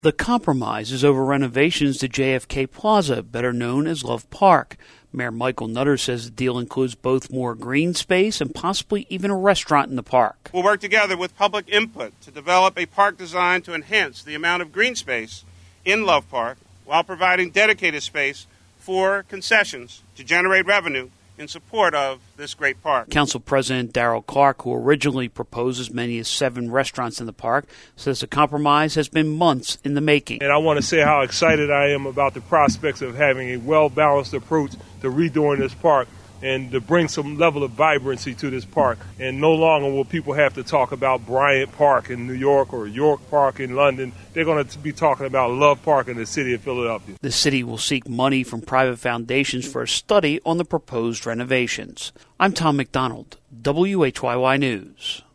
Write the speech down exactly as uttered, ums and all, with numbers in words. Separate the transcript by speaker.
Speaker 1: The compromise is over renovations to J F K Plaza, better known as Love Park. Mayor Michael Nutter says the deal includes both more green space and possibly even a restaurant in the park.
Speaker 2: We'll work together with public input to develop a park designed to enhance the amount of green space in Love Park while providing dedicated space for concessions to generate revenue in support of this great park.
Speaker 1: Council President Darrell Clark, who originally proposed as many as seven restaurants in the park, says the compromise has been months in the making.
Speaker 3: And I want to say how excited I am about the prospects of having a well-balanced approach to redoing this park and to bring some level of vibrancy to this park. And no longer will people have to talk about Bryant Park in New York or York Park in London. They're going to be talking about Love Park in the city of Philadelphia.
Speaker 1: The city will seek money from private foundations for a study on the proposed renovations. I'm Tom McDonald, W H Y Y News.